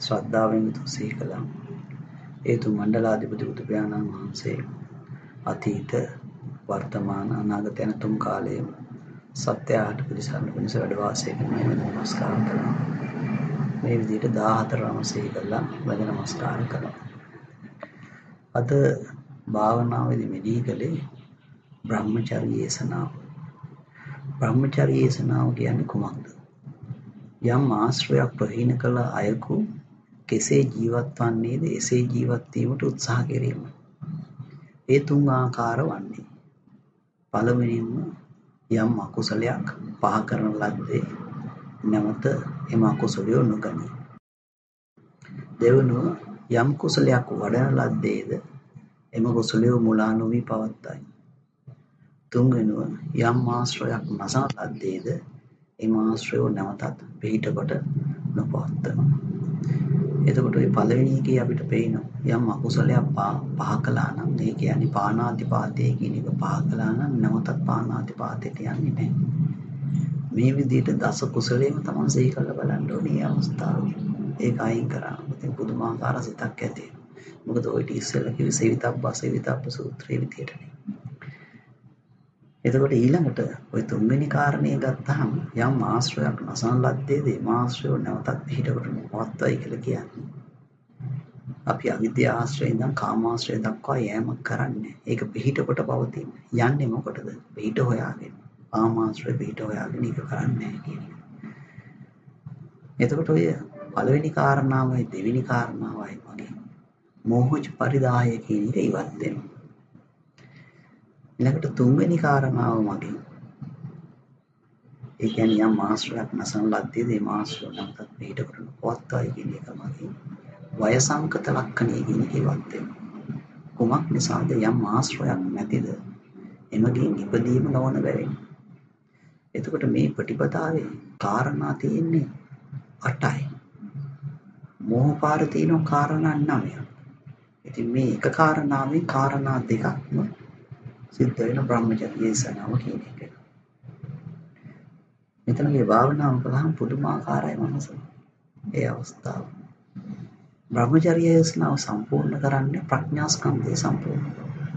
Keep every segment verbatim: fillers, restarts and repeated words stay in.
ශ්‍රද්ධාවෙන් යුතුව සිහි කළා. ඒ තු මණ්ඩලාධිපති බුදු පියාණන් වහන්සේ අතීත වර්තමාන අනාගත යන තුන් කාලයේම සත්‍යයට පිළිසරණ වෙනස වැඩ වාසය කරන නමස්කාර කළා. මේ විදිහට දාහතරම සිහි කළා වැඩ නමස්කාර කළා. අද භාවනාවේදී මෙදී කලේ බ්‍රහ්මචර්ය දේශනාව. බ්‍රහ්මචර්ය දේශනාව කියන්නේ කුමක්ද? යම් ආශ්‍රයක් ප්‍රහීන කළ අයකු කෙසේ ජීවත් වන්නේද එසේ ජීවත් වීමට උත්සාහ කිරීම. ඒ තුන් ආකාර වන්නේ. පළවෙනිම යම් අකුසලයක් පහ කරන ලද්දේ නැවත එම අකුසලය නොගනී. දෙවනුව යම් කුසලයක් වඩන ලද්දේද එම කුසලය මුලා නොවි පවත්තයි. තුන්වෙනුව යම් ආශ්‍රයක් නසන ලද්දේද එම ආශ්‍රය නැවතත් පිහිට කොට නොපවත්තනවා. එතකොට මේ පළවෙනි එකේ අපිට පේනවා යම් අකුසලයක් පහ කළා නම් ඒ කියන්නේ පාණාතිපාතය කියන එක පහ කළා නම් නැවතත් පාණාතිපාතයට යන්නේ නැහැ. මේ විදිහට දස කුසලයෙන් තමයි සිහි කරලා බලන්න ඕනේ මේ අවස්ථාවේ. ඒක අයින් කරා. ඉතින් පුදුමාකාර සිතක් ඇති. මොකද ඔය ටි ඉස්සෙල්ලා කිව්ව සේවිතබ්බ සේවිතබ්බ සූත්‍රයේ විදිහටනේ. එතකොට ඊළඟට ওই තුන්වෙනි කාරණේ ගත්තාම යම් ආශ්‍රයක් නසන ලද්දේද ඒ ආශ්‍රය නැවතත් පිහිටකට පවත්වයි කියලා කියන්නේ. අපි අවිද්‍යා ආශ්‍රයෙන් ඉඳන් කාමාශ්‍රය දක්වා යෑමක් කරන්නේ. ඒක පිහිටකොට පවතින. යන්නේ මොකටද? පිහිට හොයාගෙන. කාමාශ්‍රය පිහිට හොයාගෙන ඒක කරන්නේ නැහැ කියන එක. එතකොට ඔය පළවෙනි කාරණාවයි දෙවෙනි කාරණාවයි වගේ මෝහජ පරිදාය කියන එක ඉවත් වෙනවා. ඊළඟට තුන්වෙනි කාරණාව මගේ ඒ කියන්නේ යම් ආශ්‍රයක් නැසන ලද්දේද ඒ ආශ්‍රය නැවතත් පිට කරන පවත්වායි කියන එක මගේ වයසංකත ලක්ෂණය කියන එක ඉවත් වෙනවා. කුමක් නිසාද යම් ආශ්‍රයක් නැතිද එමගින් ඉපදීම නොවන බැවින්. එතකොට මේ ප්‍රතිපදාවේ කාරණා තියෙන්නේ අටයි. මෝහපාර තියෙන කාරණා නවයක්. ඉතින් මේ එක කාරණාවෙන් කාරණා දෙකක්ම සිද්ධ වෙන බ්‍රහ්මචර්ය දේශනාව කියන එක. මෙතන මේ භාවනාව කළාම පුදුමාකාරයි මනස. ඒ අවස්ථාව. බ්‍රහ්මචර්ය දේශනාව සම්පූර්ණ කරන්නේ ප්‍රඥා ස්කන්ධය සම්පූර්ණ.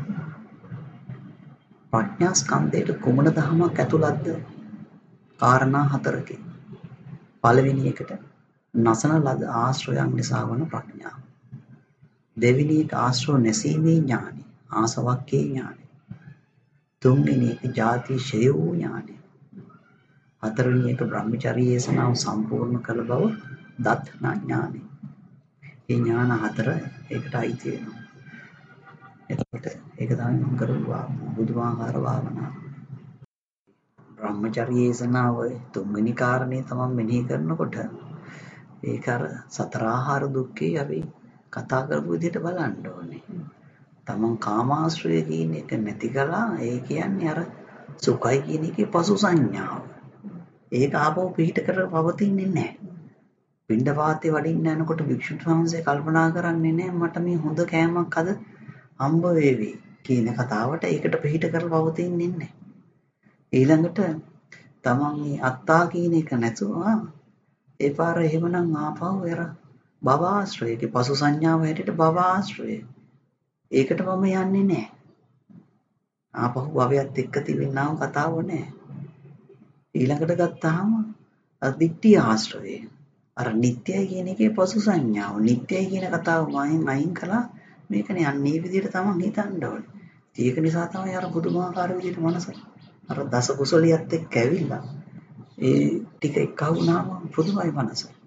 ප්‍රඥා ස්කන්ධයට කුමන ධර්මයක් ඇතුළත්ද? කාරණා හතරකින්. පළවෙනි එකට නසන ලද ආශ්‍රයයන් නිසා වන ප්‍රඥාව. දෙවෙනි එක ආශ්‍රව නැසීමේ ඥානයි. ආසවක්කේ ඥානයි. තුන්වෙනි එක ජාති ශය වූ ඥානය. හතරවෙනි එක බ්‍රහ්මචර්ය දේශනාව සම්පූර්ණ කළ බව දත් ඥානය. මේ ඥාන හතර ඒකට අයිති වෙනවා. එතකොට ඒක තමයි මම කරුවා බුදුමාහාර භාවනාව. බ්‍රහ්මචර්ය දේශනාව තුන්වෙනි කාරණේ තමයි මෙනෙහි කරනකොට ඒක අර සතර ආහාර දුක්ඛේ අපි කතා කරපු විදිහට බලන්න ඕනේ. තමන් කාමාශ්‍රය කියන එක නැති කළා. ඒ කියන්නේ අර සුඛයි කියන එකේ පසු සංඥාව. ඒක ආපහු පිහිට කර පවතින්නේ නැහැ. පින්ඩපාතේ වඩින්න යනකොට භික්ෂුන් වහන්සේ කල්පනා කරන්නේ නැහැ මට මේ හොඳ කෑමක් අද හම්බ වේවි කියන කතාවට ඒකට පිහිට කරලා පවතින්නේ නැහැ. ඊළඟට තමන් මේ අත්තා කියන එක නැතුව ඒ පාර එහෙමනම් ආපහු එර භව ආශ්‍රයයේ පසු සංඥාව හැටියට භව ආශ්‍රය. ඒකට මම යන්නේ නැහැ. ආපහු භවයත් එක්ක තිබෙනාම කතාව නැහැ. ඊළඟට ගත්තාම අදිට්ඨිය ආශ්‍රය. අර නිට්ටයයි කියන එකේ පසු සංඥාව. නිට්ටයයි කියන කතාව මයින් අයින් කළා. මේකනේ අන්නේ විදිහට තමයි හිතන්න ඕනේ. ඒක නිසා තමයි අර පුදුමාකාර විදිහට මනස අර දස කුසලියත් එක්ක ඇවිල්ලා ඒ ටික එක්ක වුණාම පුදුමයි මනස.